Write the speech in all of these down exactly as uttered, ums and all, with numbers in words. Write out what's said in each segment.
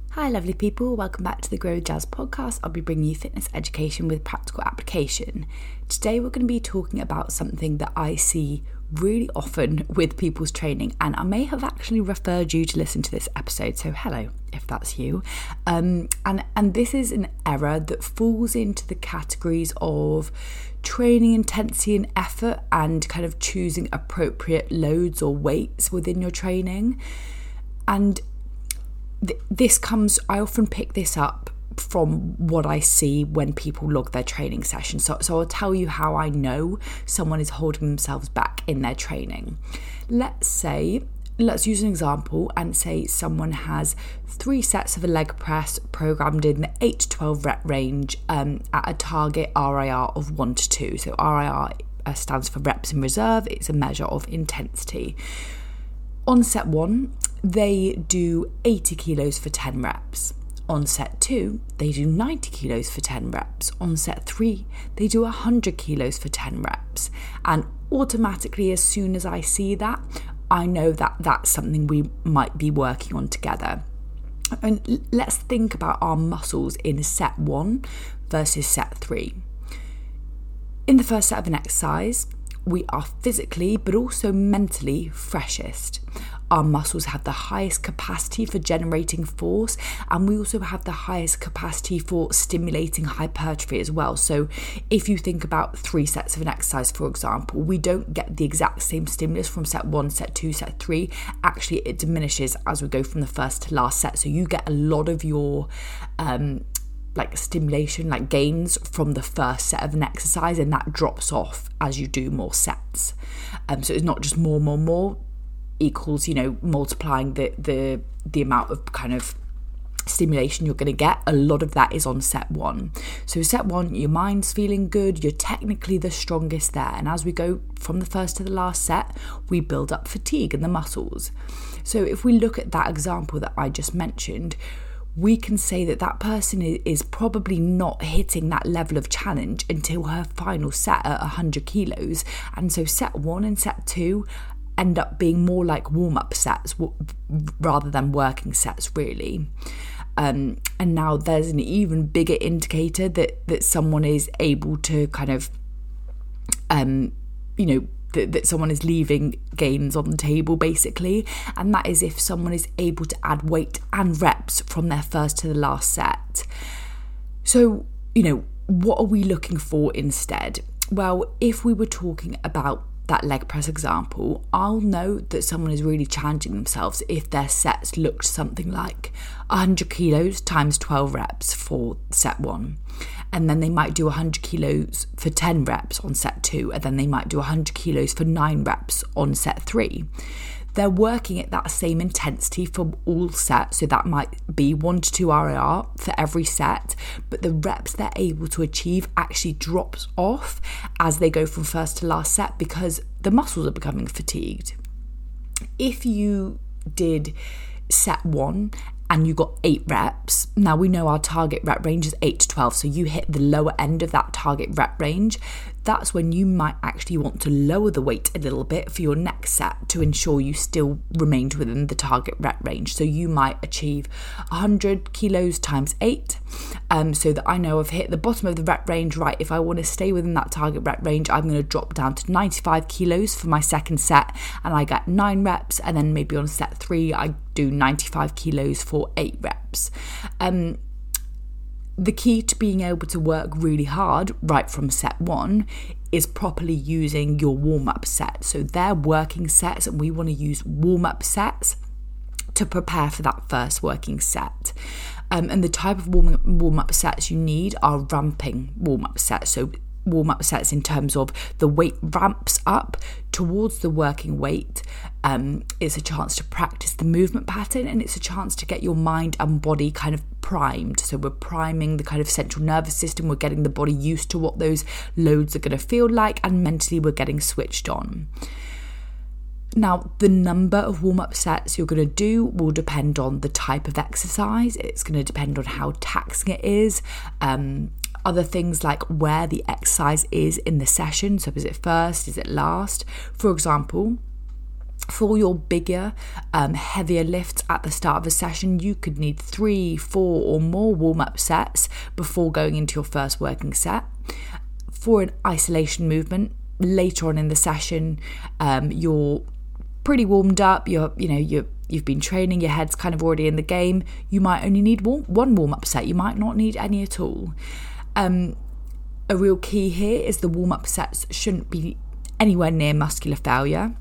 Hi lovely people, welcome back to the Grow Jazz podcast. I'll be bringing you fitness education with practical application. Today we're going to be talking about something that I see really often with people's training, and I may have actually referred you to listen to this episode, so hello if that's you. Um, and, and this is an error that falls into the categories of training intensity and effort and kind of choosing appropriate loads or weights within your training. And This comes, I often pick this up from what I see when people log their training sessions. So, so I'll tell you how I know someone is holding themselves back in their training. Let's say, let's use an example and say someone has three sets of a leg press programmed in the eight to twelve rep range um, at a target R I R of one to two. So R I R uh, stands for reps in reserve. It's a measure of intensity. On set one, they do eighty kilos for ten reps. On set two, they do ninety kilos for ten reps. On set three, they do one hundred kilos for ten reps. And automatically, as soon as I see that, I know that that's something we might be working on together. And let's think about our muscles in set one versus set three. In the first set of an exercise, we are physically but also mentally freshest. Our muscles have the highest capacity for generating force, and we also have the highest capacity for stimulating hypertrophy as well. So if you think about three sets of an exercise, for example, we don't get the exact same stimulus from set one, set two, set three. Actually, it diminishes as we go from the first to last set. So you get a lot of your um, like stimulation, like gains from the first set of an exercise, and that drops off as you do more sets. Um, so it's not just more, more, more equals, you know, multiplying the the the amount of kind of stimulation you're going to get. A lot of that is on set one. So set one, your mind's feeling good, you're technically the strongest there, and as we go from the first to the last set, we build up fatigue in the muscles. So if we look at that example that I just mentioned, we can say that that person is probably not hitting that level of challenge until her final set at one hundred kilos. And so set one and set two end up being more like warm-up sets rather than working sets, really. Um, and now there's an even bigger indicator that, that someone is able to kind of, um, you know, that, that someone is leaving gains on the table, basically. And that is if someone is able to add weight and reps from their first to the last set. So, you know, what are we looking for instead? Well, if we were talking about that leg press example, I'll know that someone is really challenging themselves if their sets looked something like one hundred kilos times twelve reps for set one, and then they might do one hundred kilos for ten reps on set two, and then they might do one hundred kilos for nine reps on set three. They're working at that same intensity for all sets, so that might be one to two R I R for every set, but the reps they're able to achieve actually drops off as they go from first to last set because the muscles are becoming fatigued. If you did set one and you got eight reps, now we know our target rep range is eight to twelve, so you hit the lower end of that target rep range. That's when you might actually want to lower the weight a little bit for your next set to ensure you still remained within the target rep range. So you might achieve one hundred kilos times eight, um, so that I know I've hit the bottom of the rep range. Right, if I want to stay within that target rep range, I'm going to drop down to ninety-five kilos for my second set, and I get nine reps, and then maybe on set three, I do ninety-five kilos for eight reps. Um, The key to being able to work really hard right from set one is properly using your warm-up set. So they're working sets, and we want to use warm-up sets to prepare for that first working set. Um, and the type of warm- warm-up sets you need are ramping warm-up sets. So warm-up sets in terms of the weight ramps up towards the working weight. Um, it's a chance to practice the movement pattern, and it's a chance to get your mind and body kind of primed. So we're priming the kind of central nervous system, we're getting the body used to what those loads are going to feel like, and mentally we're getting switched on. Now, the number of warm-up sets you're going to do will depend on the type of exercise. It's going to depend on how taxing it is. Um, other things like where the exercise is in the session. So is it first? Is it last? For example, For your bigger, um, heavier lifts at the start of a session, you could need three, four or more warm-up sets before going into your first working set. For an isolation movement, later on in the session, um, you're pretty warmed up, you're, you know, you're, you've been training, your head's kind of already in the game, you might only need warm, one warm-up set, you might not need any at all. Um, a real key here is the warm-up sets shouldn't be anywhere near muscular failure.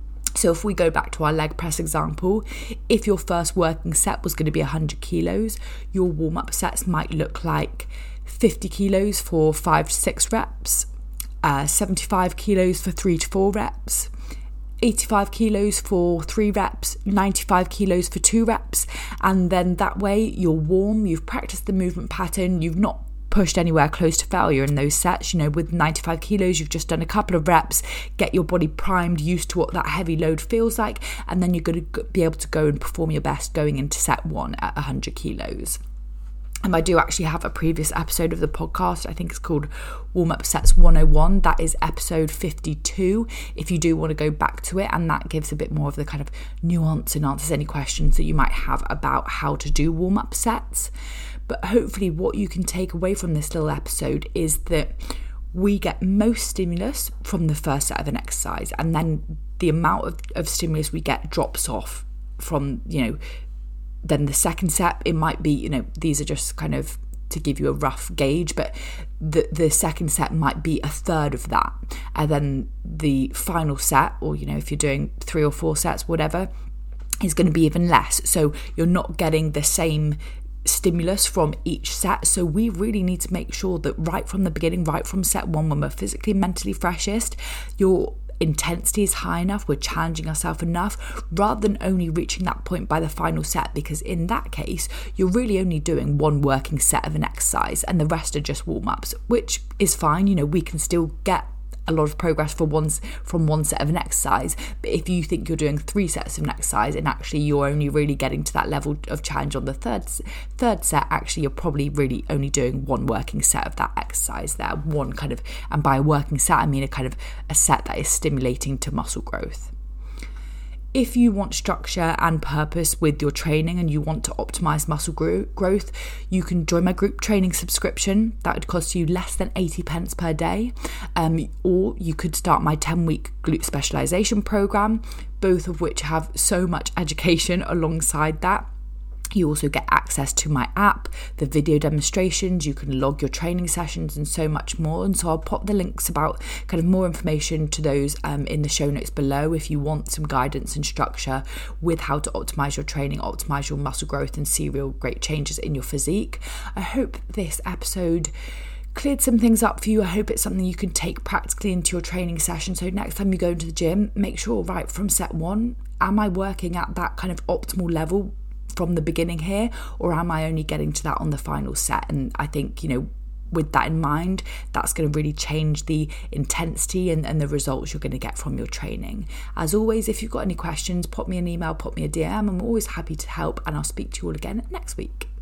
So if we go back to our leg press example, if your first working set was going to be one hundred kilos, your warm-up sets might look like fifty kilos for five to six reps, uh, seventy-five kilos for three to four reps, eighty-five kilos for three reps, ninety-five kilos for two reps. And then that way you're warm, you've practiced the movement pattern, you've not pushed anywhere close to failure in those sets. You know, with ninety-five kilos, you've just done a couple of reps, get your body primed, used to what that heavy load feels like, and then you're going to be able to go and perform your best going into set one at one hundred kilos. And I do actually have a previous episode of the podcast, I think it's called Warm Up Sets one oh one. That is episode fifty-two, if you do want to go back to it. And that gives a bit more of the kind of nuance and answers any questions that you might have about how to do warm up sets. But hopefully what you can take away from this little episode is that we get most stimulus from the first set of an exercise, and then the amount of, of stimulus we get drops off from, you know, then the second set. It might be, you know, these are just kind of to give you a rough gauge, but the the second set might be a third of that. And then the final set, or, you know, if you're doing three or four sets, whatever, is going to be even less. So you're not getting the same stimulus from each set. So we really need to make sure that right from the beginning, right from set one, when we're physically and mentally freshest, your intensity is high enough, we're challenging ourselves enough, rather than only reaching that point by the final set, because in that case you're really only doing one working set of an exercise and the rest are just warm-ups, which is fine. You know, we can still get a lot of progress for once from one set of an exercise. But if you think you're doing three sets of an exercise and actually you're only really getting to that level of challenge on the third third set, actually you're probably really only doing one working set of that exercise there. One kind of, and by a working set I mean a kind of a set that is stimulating to muscle growth. If you want structure and purpose with your training and you want to optimize muscle grow- growth, you can join my group training subscription. That would cost you less than eighty pence per day. Um, or you could start my ten-week glute specialization program, both of which have so much education alongside that. You also get access to my app, the video demonstrations, you can log your training sessions and so much more. And so I'll pop the links about kind of more information to those um, in the show notes below if you want some guidance and structure with how to optimize your training, optimize your muscle growth and see real great changes in your physique. I hope this episode cleared some things up for you. I hope it's something you can take practically into your training session. So next time you go into the gym, make sure right from set one, am I working at that kind of optimal level from the beginning here, or am I only getting to that on the final set? And I think, you know, with that in mind, that's going to really change the intensity and, and the results you're going to get from your training. As always, if you've got any questions, pop me an email, pop me a D M. I'm always happy to help, and I'll speak to you all again next week.